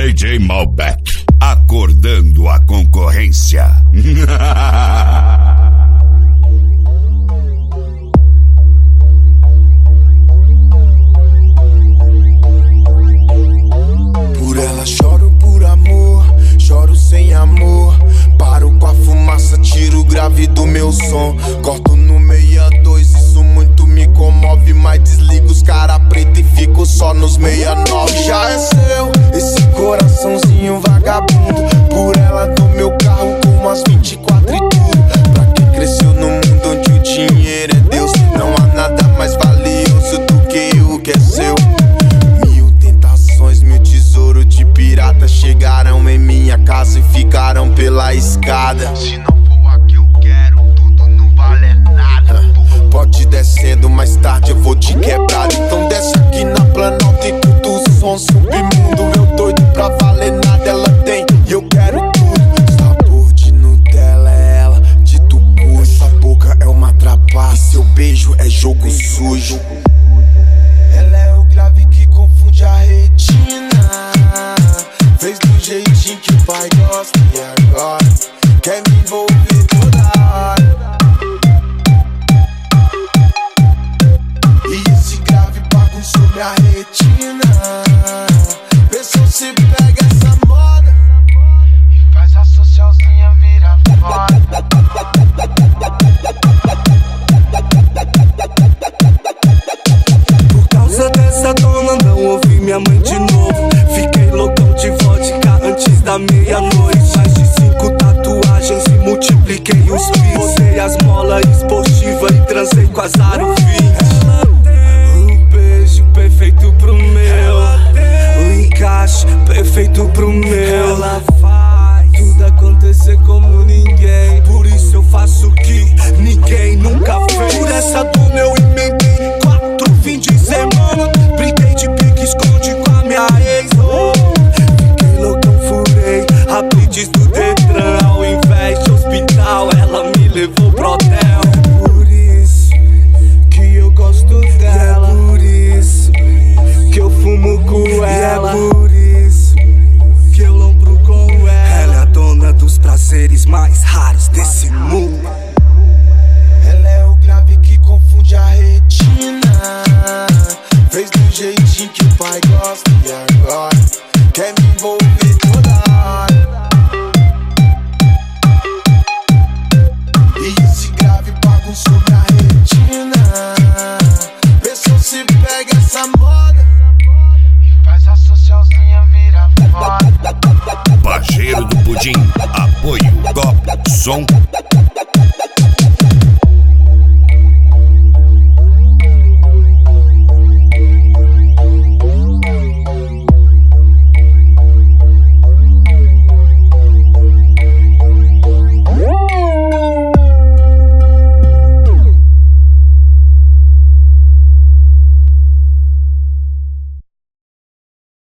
DJ Malbec, acordando a concorrência. Por ela choro por amor, choro sem amor. Paro com a fumaça, tiro o grave do meu som. Corto no 62, isso muito me comove. Mas desligo os cara preta e fico só nos 69. Já é seu, esse coraçãozinho vagabundo. Por ela do meu carro com umas 24 e tudo. Pra quem cresceu no mundo onde o dinheiro é Deus, não há nada mais valioso do que o que é seu. Mil tentações, mil tesouros de pirata chegaram em minha casa e ficaram pela escada. Se não for a que eu quero, tudo não vale nada. Pode ir descendo, mais tarde eu vou te quebrar. Então desce aqui na Planalto e curta o som submundo. Meu doido pra valer nada, ela tem e eu quero tudo. Sabor de Nutella é ela, de tucu. Essa boca é uma trapaça e seu beijo é jogo sujo. Ela é o grave que confunde a retina. Fez do jeitinho que o pai gosta e agora quer me envolver toda hora. E esse grave bagunçou minha retina. Pessoal se pega essa moda e faz a socialzinha virar foda. Por causa dessa dona não ouvi minha mãe de novo. Fiquei loucão de vodka antes da meia-noite. Mais de 5 tatuagens e multipliquei os bits. Botei as molas esportivas e transei com as aro 20. Um beijo perfeito pro meu, o encaixe perfeito pro meu. Ela faz tudo acontecer como ninguém. Por isso eu faço o que ninguém nunca fez. Por essa dona eu emendei 4 fins de semana. Briguei de pique, esconde com a minha ex. Fiquei loucão, furei a blitz do Detran. Ao invés de hospital, ela me levou pro hotel. É por isso que eu gosto dela. É por isso que eu fumo com ela. É por isso que eu lombro com ela. Ela é a dona dos prazeres mais raros desse mundo. Ela é o grave que confunde a retina. Fez do jeitinho que o pai gosta e agora quer me envolver toda hora. E esse grave bagunçou minha retina. Pessoal se pega essa moda e faz a socialzinha virar foda. Pajeiro do Pudim, apoio, copo, som